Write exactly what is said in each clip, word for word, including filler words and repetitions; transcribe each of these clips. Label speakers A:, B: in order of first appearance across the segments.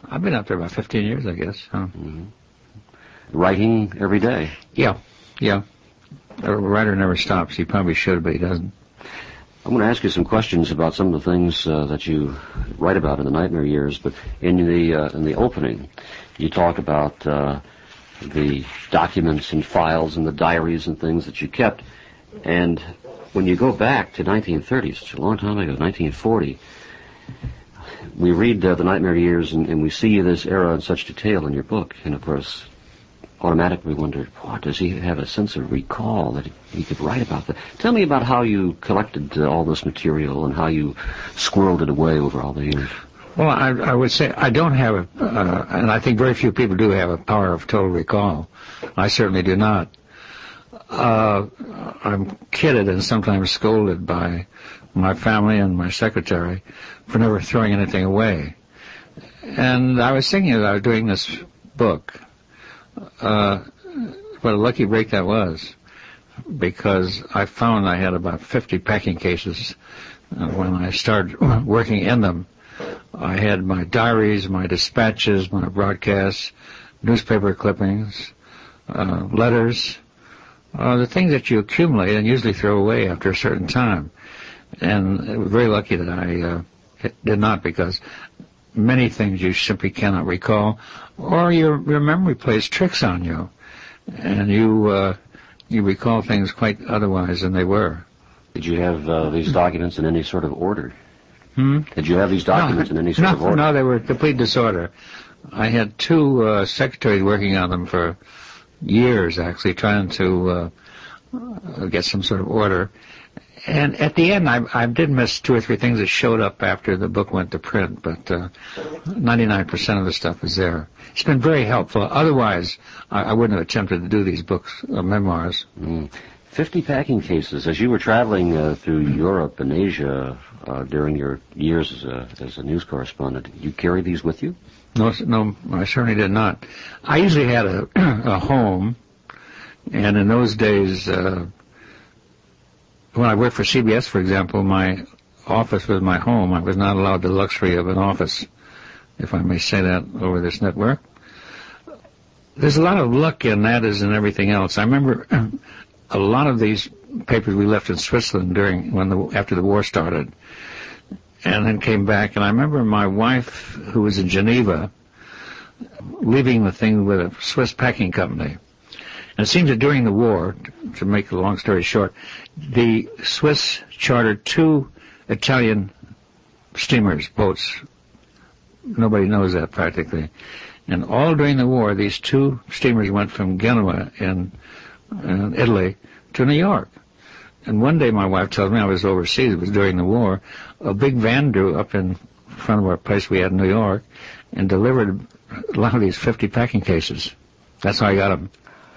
A: I've been up there about fifteen years, I guess. Huh?
B: Mm-hmm. Writing every day?
A: Yeah, yeah. A writer never stops. He probably should, but he doesn't.
B: I'm going to ask you some questions about some of the things uh, that you write about in the Nightmare Years, but in the uh, in the opening, you talk about uh, the documents and files and the diaries and things that you kept. And when you go back to nineteen thirty, such a long time ago, nineteen forty, we read uh, the Nightmare Years and, and we see this era in such detail in your book, and of course, automatically wondered, what, does he have a sense of recall that he, he could write about that? Tell me about how you collected uh, all this material and how you squirreled it away over all the years.
A: Well, I, I would say I don't have a, uh, and I think very few people do have a power of total recall. I certainly do not. Uh, I'm kidded and sometimes scolded by my family and my secretary for never throwing anything away. And I was thinking as I was doing this book, uh, what a lucky break that was, because I found I had about fifty packing cases uh, when I started working in them. I had my diaries, my dispatches, my broadcasts, newspaper clippings, uh, letters, uh, the things that you accumulate and usually throw away after a certain time. And I was very lucky that I uh, did not, because many things you simply cannot recall, or your, your memory plays tricks on you, and you uh, you recall things quite otherwise than they were.
B: Did you have uh, these documents in any sort of order?
A: Hmm?
B: Did you have these documents
A: no,
B: in any sort
A: no,
B: of order?
A: No, they were complete disorder. I had two uh, secretaries working on them for years, actually, trying to uh, uh, get some sort of order. And at the end, I, I did miss two or three things that showed up after the book went to print, but uh, ninety-nine percent of the stuff is there. It's been very helpful. Otherwise, I, I wouldn't have attempted to do these books, uh, memoirs.
B: Mm. Fifty packing cases. As you were traveling uh, through Europe and Asia uh, during your years as a, as a news correspondent, did you carry these with you?
A: No, no, I certainly did not. I usually had a, a home, and in those days, uh, when I worked for C B S, for example, my office was my home. I was not allowed the luxury of an office, if I may say that over this network. There's a lot of luck in that as in everything else. I remember a lot of these papers we left in Switzerland during when the after the war started, and then came back. And I remember my wife, who was in Geneva, leaving the thing with a Swiss packing company. And it seems that during the war, to make a long story short, the Swiss chartered two Italian steamers, boats. Nobody knows that practically. And all during the war, these two steamers went from Genoa in, in Italy to New York. And one day my wife tells me, I was overseas, it was during the war, a big van drew up in front of our place we had in New York and delivered a lot of these fifty packing cases. That's how I got them.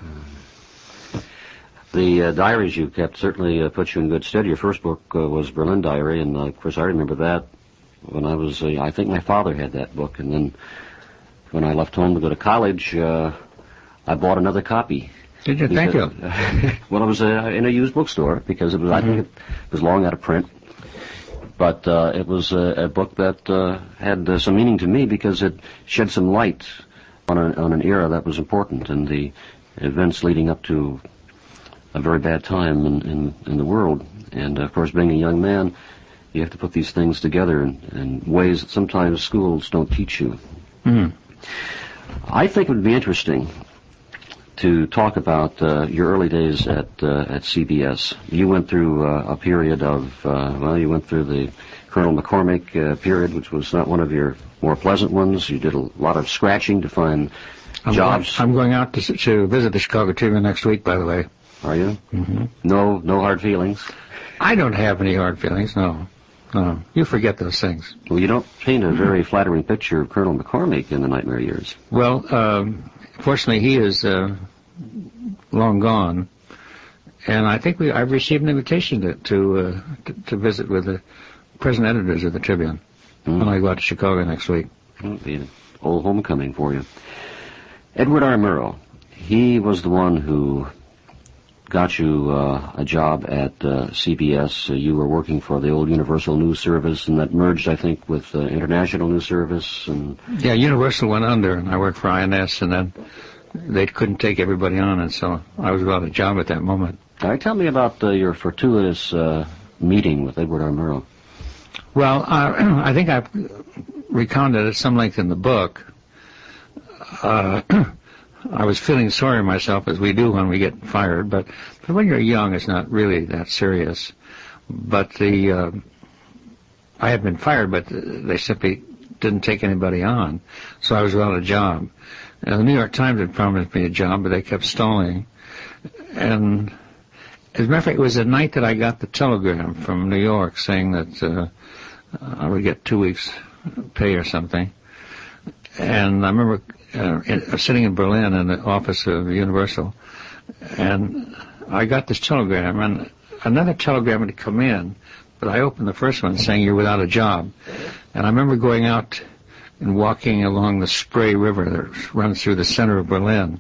B: The uh, diaries you kept certainly uh, put you in good stead. Your first book uh, was Berlin Diary, and uh, of course I remember that when I was, uh, I think my father had that book, and then when I left home to go to college, uh, I bought another copy.
A: Did you? Thank you.
B: Well, I was uh, in a used bookstore because it was, mm-hmm. I think it was long out of print, but uh, it was uh, a book that uh, had uh, some meaning to me because it shed some light on, a, on an era that was important and the events leading up to a very bad time in, in, in the world. And, of course, being a young man, you have to put these things together in, in ways that sometimes schools don't teach you.
A: Mm.
B: I think it would be interesting to talk about uh, your early days at uh, at C B S. You went through uh, a period of, uh, well, you went through the Colonel McCormick uh, period, which was not one of your more pleasant ones. You did a lot of scratching to find
A: I'm
B: jobs.
A: Going, I'm going out to, to visit the Chicago Tribune next week, by the way.
B: Are you?
A: Mm-hmm.
B: No, no hard feelings?
A: I don't have any hard feelings, no. No, you forget those things.
B: Well, you don't paint a very flattering picture of Colonel McCormick in the Nightmare Years.
A: Well, um, fortunately, he is uh, long gone, and I think we I've received an invitation to to, uh, to, to visit with the present editors of the Tribune mm. when I go out to Chicago next week.
B: It'll be an old homecoming for you. Edward R. Murrow, he was the one who got you uh, a job at uh, C B S. Uh, you were working for the old Universal News Service, and that merged, I think, with uh, International News Service. And
A: yeah, Universal went under, and I worked for I N S, and then they couldn't take everybody on, and so I was without a job at that moment.
B: All right, tell me about uh, your fortuitous uh, meeting with Edward R. Murrow.
A: Well, I, I think I've recounted at some length in the book. Uh, I was feeling sorry for myself, as we do when we get fired, but, but when you're young, it's not really that serious. But the uh, I had been fired, but they simply didn't take anybody on, so I was without a job. And the New York Times had promised me a job, but they kept stalling. And as a matter of fact, it was the night that I got the telegram from New York saying that uh, I would get two weeks' pay or something. And I remember uh, in, uh, sitting in Berlin in the office of Universal, and I got this telegram, and another telegram had come in, but I opened the first one saying you're without a job. And I remember going out and walking along the Spree River that runs through the center of Berlin,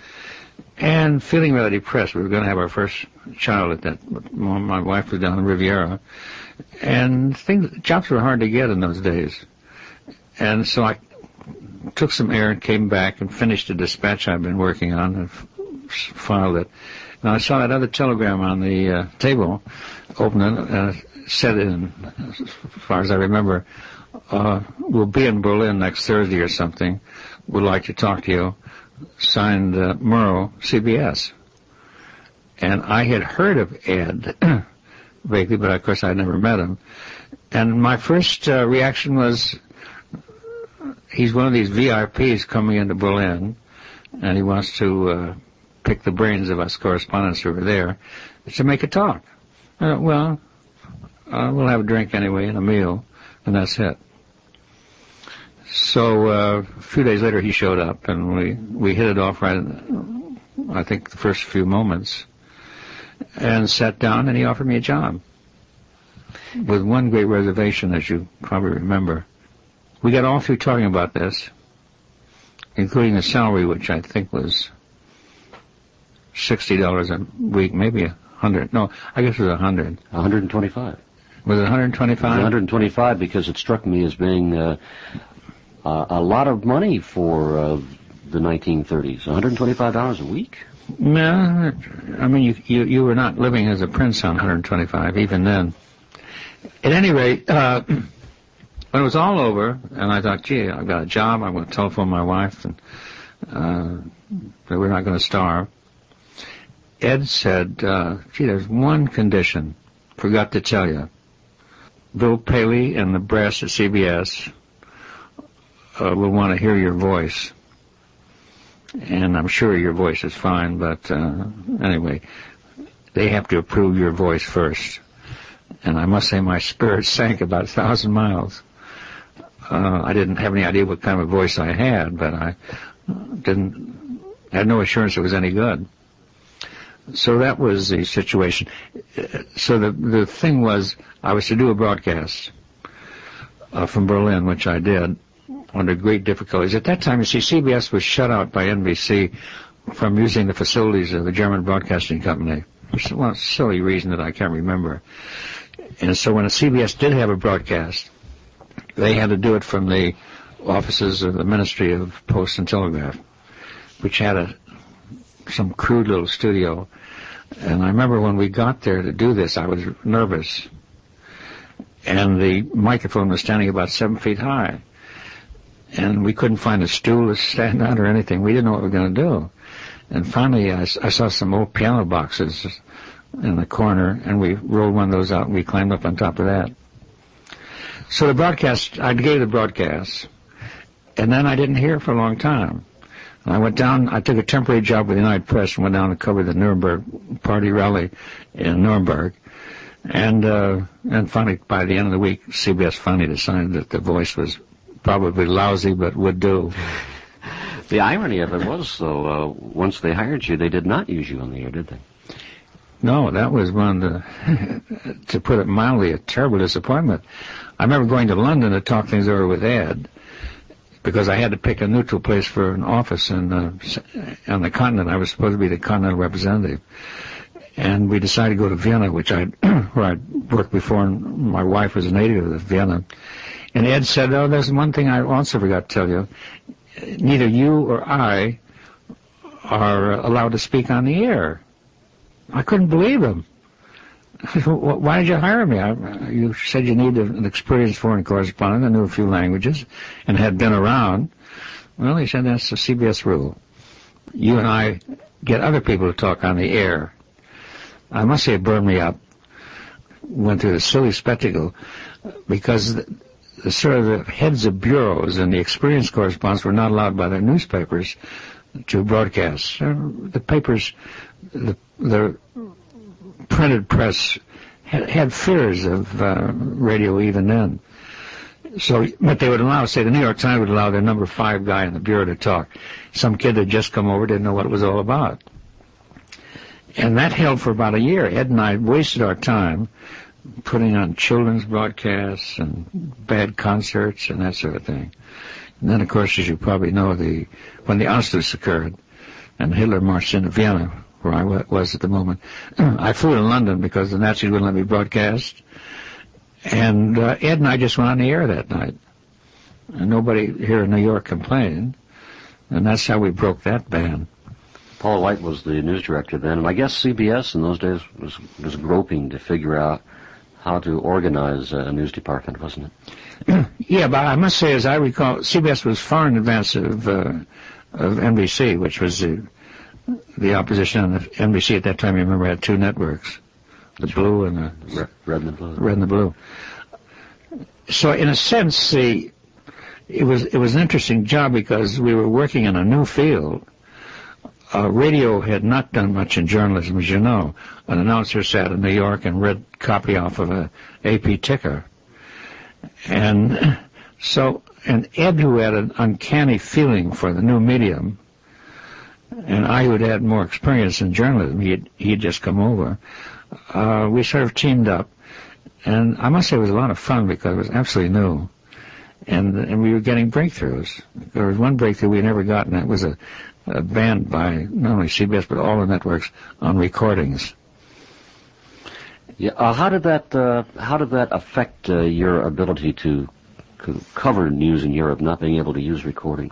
A: and feeling rather depressed. We were going to have our first child at that moment. My wife was down the Riviera, and things, jobs were hard to get in those days. And so I took some air and came back and finished a dispatch I've been working on and f- filed it. And I saw that other telegram on the uh, table, opened it, and it said, in, as far as I remember, uh, we'll be in Berlin next Thursday or something. Would like to talk to you. Signed uh, Murrow, C B S. And I had heard of Ed vaguely, but of course I'd never met him. And my first uh, reaction was, he's one of these V I Ps coming into Berlin, and he wants to uh, pick the brains of us correspondents who are there to make a talk. Uh, well, uh, we'll have a drink anyway and a meal, and that's it. So uh, a few days later he showed up, and we, we hit it off right in, I think, the first few moments, and sat down, and he offered me a job. With one great reservation, as you probably remember. We got all through talking about this, including the salary, which I think was sixty dollars a week, maybe a hundred. No, I guess it was a hundred.
B: one hundred twenty-five.
A: Was it one hundred twenty-five?
B: one hundred twenty-five, because it struck me as being uh, uh, a lot of money for uh, the nineteen thirties. one hundred twenty-five dollars a week?
A: No, I mean, you, you, you were not living as a prince on one hundred twenty-five, even then. At any rate, uh, when it was all over, and I thought, gee, I've got a job, I'm going to telephone my wife, and uh, that we're not going to starve. Ed said, uh, gee, there's one condition. Forgot to tell you. Bill Paley and the brass at C B S uh, will want to hear your voice. And I'm sure your voice is fine, but uh, anyway, they have to approve your voice first. And I must say my spirit sank about a thousand miles. Uh, I didn't have any idea what kind of voice I had, but I didn't had no assurance it was any good. So that was the situation. So the the thing was, I was to do a broadcast uh, from Berlin, which I did under great difficulties. At that time, you see, C B S was shut out by N B C from using the facilities of the German Broadcasting Company for some silly reason that I can't remember. And so when a C B S did have a broadcast, they had to do it from the offices of the Ministry of Post and Telegraph, which had a some crude little studio. And I remember when we got there to do this, I was nervous. And the microphone was standing about seven feet high. And we couldn't find a stool to stand on or anything. We didn't know what we were going to do. And finally, I, I saw some old piano boxes in the corner, and we rolled one of those out, and we climbed up on top of that. So the broadcast, I gave the broadcast, and then I didn't hear for a long time. And I went down, I took a temporary job with the United Press and went down to cover the Nuremberg party rally in Nuremberg. And, uh, and finally, by the end of the week, C B S finally decided that the voice was probably lousy, but would do.
B: The irony of it was, though, uh, once they hired you, they did not use you on the air, did they?
A: No, that was one, the, to put it mildly, a terrible disappointment. I remember going to London to talk things over with Ed, because I had to pick a neutral place for an office in, uh, on the continent. I was supposed to be the continental representative. And we decided to go to Vienna, which I where I'd worked before, and my wife was a native of Vienna. And Ed said, oh, there's one thing I also forgot to tell you. Neither you or I are allowed to speak on the air. I couldn't believe him. Why did you hire me? I, you said you needed an experienced foreign correspondent that knew a few languages and had been around. Well, he said that's the C B S rule. You and I get other people to talk on the air. I must say it burned me up. Went through the silly spectacle because the, the sort of the heads of bureaus and the experienced correspondents were not allowed by their newspapers to broadcast. The papers, the, the printed press had, had fears of uh, radio even then. So, but they would allow, say, the New York Times would allow their number five guy in the bureau to talk. Some kid that had just come over didn't know what it was all about. And that held for about a year. Ed and I wasted our time putting on children's broadcasts and bad concerts and that sort of thing. And then, of course, as you probably know, the when the Anschluss occurred and Hitler marched into Vienna, where I was at the moment, I flew to London because the Nazis wouldn't let me broadcast. And uh, Ed and I just went on the air that night. And nobody here in New York complained. And that's how we broke that ban.
B: Paul White was the news director then, and I guess C B S in those days was, was groping to figure out how to organize a news department, wasn't
A: it? Yeah, but I must say, as I recall, C B S was far in advance of, uh, of N B C, which was the, the opposition. On N B C at that time, you remember, had two networks, the blue and the
B: red, red and the blue.
A: Red and the blue. So, in a sense, the it was it was an interesting job because we were working in a new field. Uh, radio had not done much in journalism, as you know. An announcer sat in New York and read copy off of a A P ticker. And so, and Ed, who had an uncanny feeling for the new medium, and I, who had had more experience in journalism, he'd, he'd just come over, uh, we sort of teamed up. And I must say it was a lot of fun because it was absolutely new. And, and we were getting breakthroughs. There was one breakthrough we never got, and that was a Uh, banned by not only C B S but all the networks on recordings.
B: Yeah, uh, how did that uh, how did that affect uh, your ability to, to cover news in Europe, not being able to use recordings?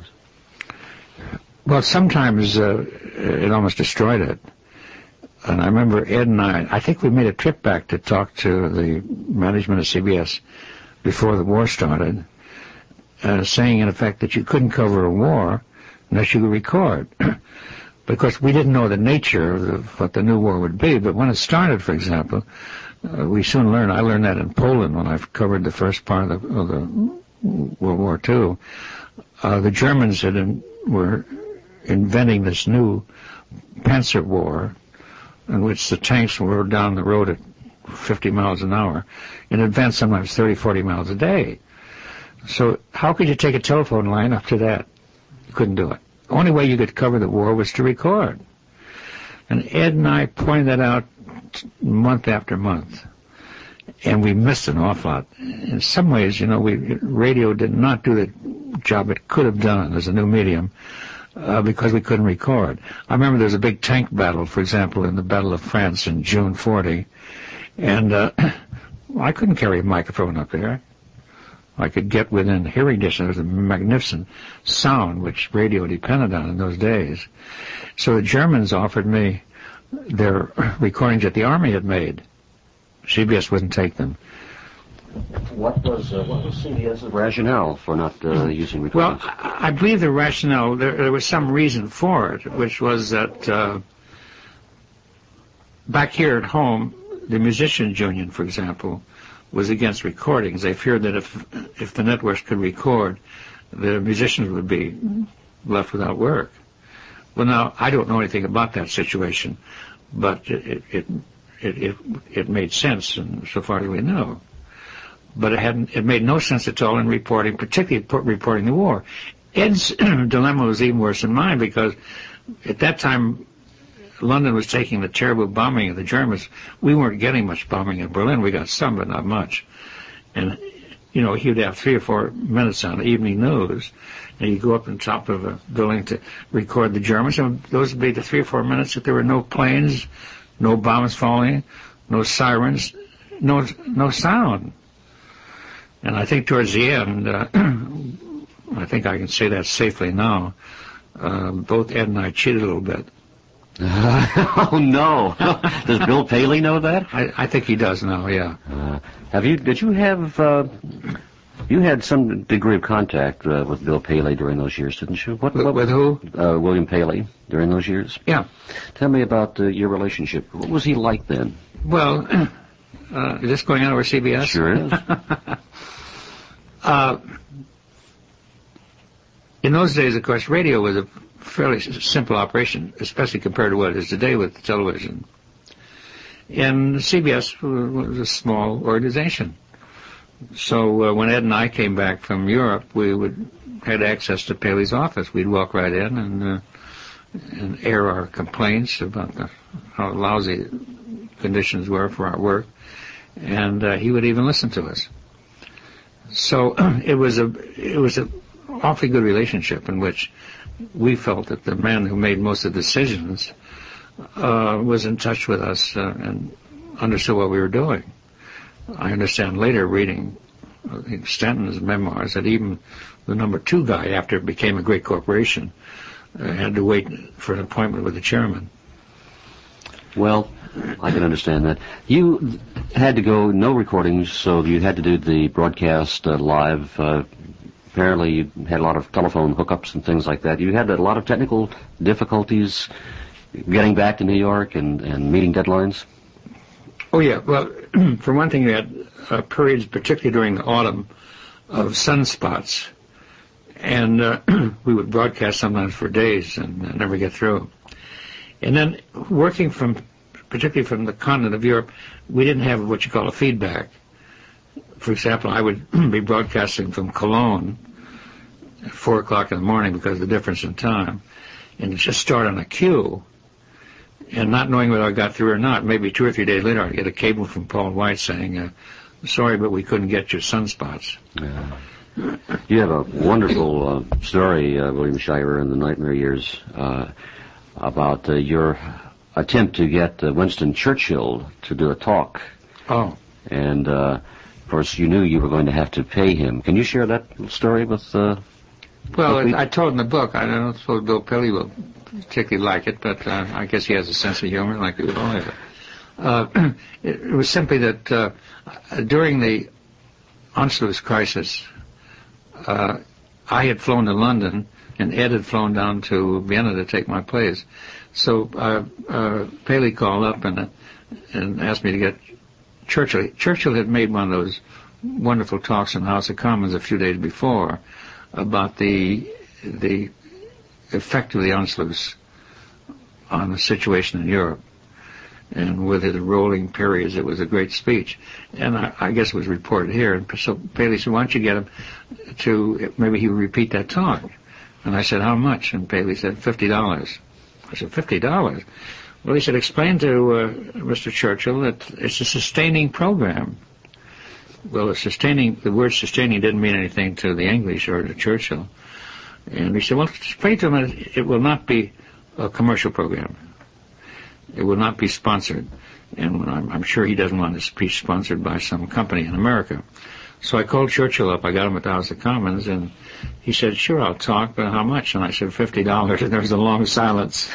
A: Well, sometimes uh, it almost destroyed it. And I remember Ed and I, I think we made a trip back to talk to the management of C B S before the war started, uh, saying in effect that you couldn't cover a war unless you could record, because we didn't know the nature of the, what the new war would be. But when it started, for example, uh, we soon learned, I learned that in Poland when I covered the first part of the, of the World War Two, uh, the Germans had in, were inventing this new Panzer war in which the tanks were down the road at fifty miles an hour, in advance sometimes thirty, forty miles a day. So how could you take a telephone line up to that? Couldn't do it. The only way you could cover the war was to record. And Ed and I pointed that out month after month. And we missed an awful lot. In some ways, you know, we radio did not do the job it could have done as a new medium uh, because we couldn't record. I remember there was a big tank battle, for example, in the Battle of France in June forty. And uh, I couldn't carry a microphone up there. I could get within hearing distance. It was a magnificent sound which radio depended on in those days. So the Germans offered me their recordings that the Army had made. C B S wouldn't take them.
B: What was uh, what was CBS's rationale for not uh, using recordings?
A: Well, I, I believe the rationale, there, there was some reason for it, which was that uh, back here at home, the Musicians Union, for example, was against recordings. They feared that if if the networks could record, the musicians would be left without work. Well, now, I don't know anything about that situation, but it it it it, it made sense in so far as we know. But it hadn't. It made no sense at all in reporting, particularly reporting the war. Ed's dilemma was even worse than mine because at that time, London was taking the terrible bombing of the Germans. We weren't getting much bombing in Berlin. We got some, but not much. And, you know, he'd have three or four minutes on the evening news, and you'd go up on top of a building to record the Germans, and those would be the three or four minutes that there were no planes, no bombs falling, no sirens, no no sound. And I think towards the end, uh, I think I can say that safely now, uh, both Ed and I cheated a little bit.
B: Uh, oh no! Does Bill Paley know that?
A: I, I think he does now. Yeah.
B: Uh, have you? Did you have? Uh, you had some degree of contact uh, with Bill Paley during those years, didn't you?
A: What, what, with who?
B: Uh, William Paley during those years.
A: Yeah.
B: Tell me about uh, your relationship. What was he like then?
A: Well, uh, is this going on over C B S?
B: Sure is.
A: uh, in those days, of course, radio was a fairly simple operation, especially compared to what it is today with television. And C B S was a small organization. So uh, when Ed and I came back from Europe, we would had access to Paley's office. We'd walk right in and uh, and air our complaints about the, how lousy conditions were for our work, and uh, he would even listen to us. So it was a it was a awfully good relationship in which we felt that the man who made most of the decisions uh, was in touch with us uh, and understood what we were doing. I understand later, reading I think Stanton's memoirs, that even the number two guy, after it became a great corporation, uh, had to wait for an appointment with the chairman.
B: Well, I can understand that. You had to go, no recordings, so you had to do the broadcast uh, live. Uh, apparently you had a lot of telephone hookups and things like that. You had a lot of technical difficulties getting back to New York and, and meeting deadlines?
A: Oh, yeah. Well, for one thing, you had uh, periods, particularly during the autumn, of sunspots. And uh, we would broadcast sometimes for days and uh, never get through. And then working from, particularly from the continent of Europe, we didn't have what you call a feedback. For example, I would be broadcasting from Cologne at four o'clock in the morning because of the difference in time, and just start on a cue. And not knowing whether I got through or not, maybe two or three days later, I'd get a cable from Paul White saying, uh, sorry, but we couldn't get your sunspots.
B: Yeah. You have a wonderful uh, story, uh, William Shirer, in the Nightmare Years, uh, about uh, your attempt to get uh, Winston Churchill to do a talk.
A: Oh.
B: And, uh, of course, you knew you were going to have to pay him. Can you share that story with... Uh,
A: well,
B: with
A: I told in the book. I don't suppose Bill Paley will particularly like it, but uh, I guess he has a sense of humor like we all have. Uh, it, it was simply that uh, during the Anschluss crisis, uh, I had flown to London, and Ed had flown down to Vienna to take my place. So uh, uh, Paley called up and, uh, and asked me to get Churchill. Churchill had made one of those wonderful talks in the House of Commons a few days before about the the effect of the Anschluss on the situation in Europe. And with the rolling periods, it was a great speech. And I, I guess it was reported here. And so Paley said, why don't you get him to, maybe he would repeat that talk. And I said, how much? And Paley said, fifty dollars. I said, fifty dollars? Well, he said, explain to uh, Mister Churchill that it's a sustaining program. Well, a sustaining, the word sustaining didn't mean anything to the English or to Churchill. And he said, well, explain to him that it will not be a commercial program. It will not be sponsored. And I'm, I'm sure he doesn't want his speech sponsored by some company in America. So I called Churchill up. I got him at the House of Commons, and he said, sure, I'll talk, but how much? And I said, fifty dollars. And there was a long silence.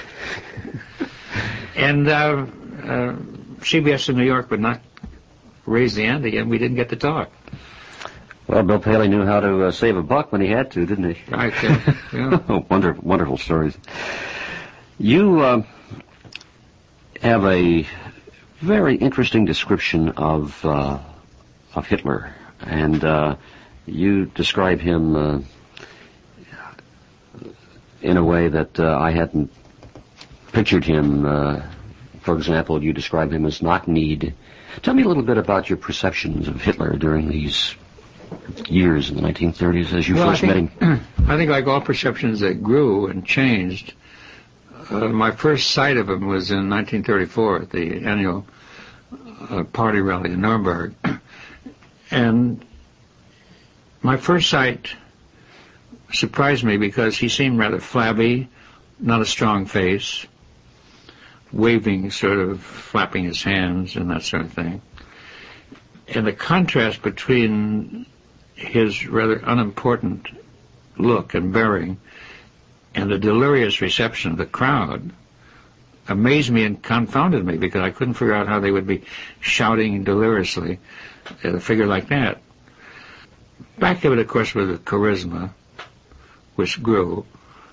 A: And uh, uh, C B S in New York would not raise the ante, and we didn't get to talk.
B: Well, Bill Paley knew how to uh, save a buck when he had to, didn't he?
A: Right. Yeah. Yeah.
B: wonderful, wonderful stories. You uh, have a very interesting description of uh, of Hitler, and uh, you describe him uh, in a way that uh, I hadn't pictured him. Uh, for example, you describe him as knock-kneed. Tell me a little bit about your perceptions of Hitler during these years in the nineteen thirties as you
A: well,
B: first
A: I think,
B: met him.
A: I think like all perceptions that grew and changed, uh, my first sight of him was in nineteen thirty-four at the annual uh, party rally in Nuremberg. And my first sight surprised me because he seemed rather flabby, not a strong face, waving, sort of flapping his hands and that sort of thing. And the contrast between his rather unimportant look and bearing and the delirious reception of the crowd amazed me and confounded me, because I couldn't figure out how they would be shouting deliriously at a figure like that. Back of it, of course, was the charisma, which grew.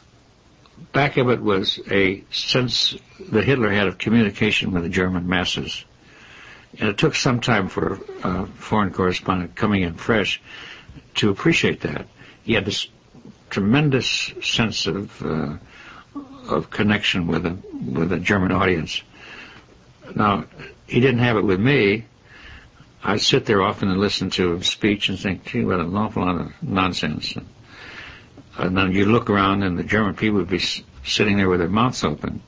A: Back of it was a sense that Hitler had of communication with the German masses. And it took some time for a foreign correspondent coming in fresh to appreciate that. He had this tremendous sense of uh, of connection with a with a German audience. Now, he didn't have it with me. I'd sit there often and listen to his speech and think, gee, what an awful lot of nonsense. And, and then you look around and the German people would be s- sitting there with their mouths open.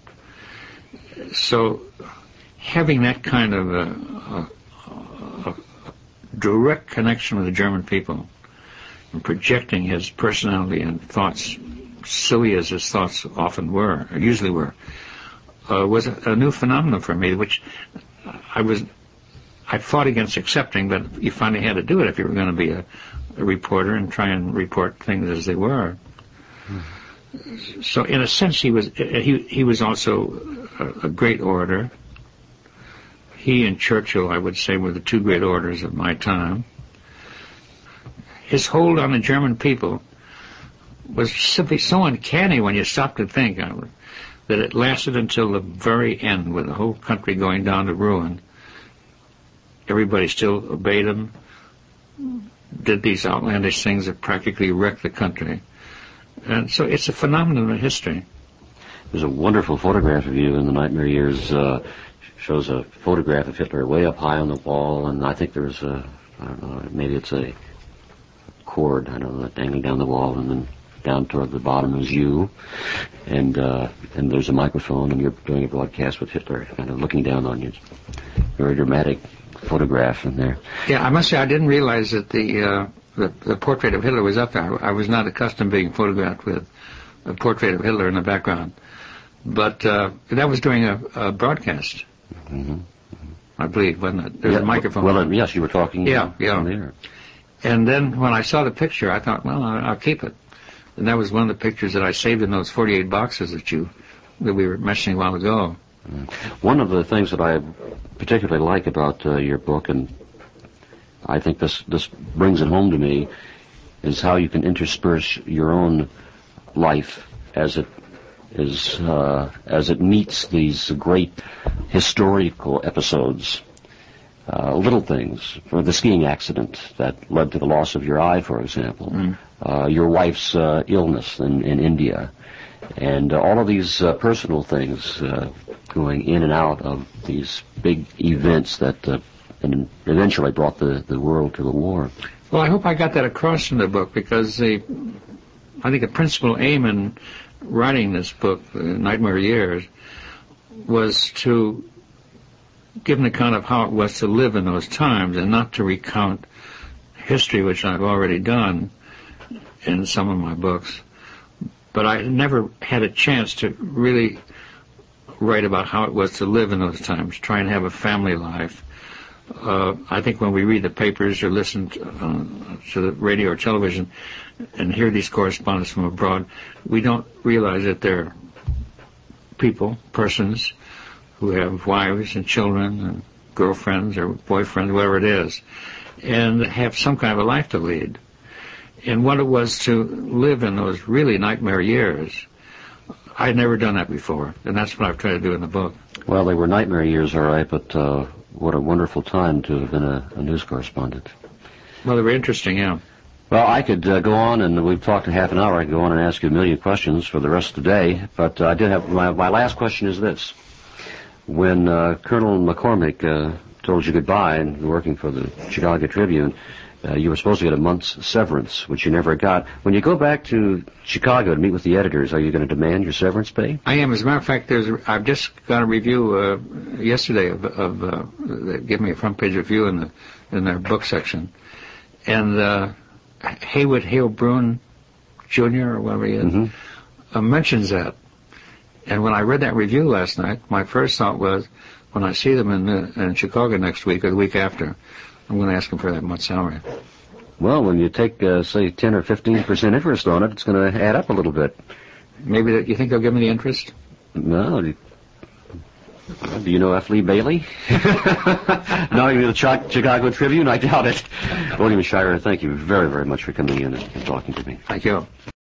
A: So having that kind of a, a, a direct connection with the German people and projecting his personality and thoughts, silly as his thoughts often were, or usually were, uh, was a, a new phenomenon for me, which I was, I fought against accepting, but you finally had to do it if you were going to be a, a reporter and try and report things as they were. Mm-hmm. So in a sense, he was he he was also a, a great orator. He and Churchill, I would say, were the two great orators of my time. His hold on the German people was simply so uncanny when you stop to think of it, that it lasted until the very end, with the whole country going down to ruin. Everybody still obeyed him, did these outlandish things that practically wrecked the country. And so it's a phenomenon of history.
B: There's a wonderful photograph of you in the Nightmare Years. Uh, shows a photograph of Hitler way up high on the wall, and I think there's a, I don't know, maybe it's a cord, I don't know, dangling down the wall, and then down toward the bottom is you, and uh, and there's a microphone, and you're doing a broadcast with Hitler kind of looking down on you. Very dramatic photograph in there.
A: Yeah, I must say I didn't realize that the uh, the, the portrait of Hitler was up there. I was not accustomed to being photographed with a portrait of Hitler in the background, but uh, that was during a, a broadcast. Mm-hmm. I believe, wasn't it? There's
B: yeah,
A: a microphone.
B: Well, uh, yes, you were talking.
A: Yeah,
B: uh,
A: yeah.
B: On the air.
A: And then when I saw the picture, I thought, well, I'll keep it. And that was one of the pictures that I saved in those forty-eight boxes that you that we were mentioning a while ago.
B: One of the things that I particularly like about uh, your book, and I think this this brings it home to me, is how you can intersperse your own life as it is uh, as it meets these great historical episodes. Uh, little things, for the skiing accident that led to the loss of your eye, for example, mm. uh, your wife's uh, illness in, in India, and uh, all of these uh, personal things uh, going in and out of these big events that uh, and eventually brought the, the world to the war.
A: Well, I hope I got that across in the book, because the, I think the principal aim in writing this book, uh, Nightmare Years, was to give an account of how it was to live in those times, and not to recount history, which I've already done in some of my books. But I never had a chance to really write about how it was to live in those times, try and have a family life. Uh, I think when we read the papers or listen to, uh, to the radio or television and hear these correspondents from abroad, we don't realize that they're people, persons, who have wives and children and girlfriends or boyfriends, whatever it is, and have some kind of a life to lead. And what it was to live in those really nightmare years, I'd never done that before, and that's what I've tried to do in the book.
B: Well, they were nightmare years, all right, but uh, what a wonderful time to have been a, a news correspondent.
A: Well, they were interesting, yeah.
B: Well, I could uh, go on, and we've talked a half an hour. I could go on and ask you a million questions for the rest of the day, but uh, I did have my, my last question is this. When uh, Colonel McCormick uh, told you goodbye and you were working for the Chicago Tribune, uh, you were supposed to get a month's severance, which you never got. When you go back to Chicago to meet with the editors, are you going to demand your severance pay?
A: I am. As a matter of fact, there's a, I've just got a review uh, yesterday of, of uh, they give me a front page review in the in their book section, and uh, Haywood Hale Bruin Junior or whatever he is mm-hmm. uh, mentions that. And when I read that review last night, my first thought was, when I see them in, uh, in Chicago next week or the week after, I'm going to ask them for that much salary.
B: Well, when you take, uh, say, ten or fifteen percent interest on it, it's going to add up a little bit.
A: Maybe that, you think they'll give me the interest?
B: No. Do you know F. Lee Bailey? Not even the Ch- Chicago Tribune? I doubt it. William Shirer, thank you very, very much for coming in and talking to me.
A: Thank you.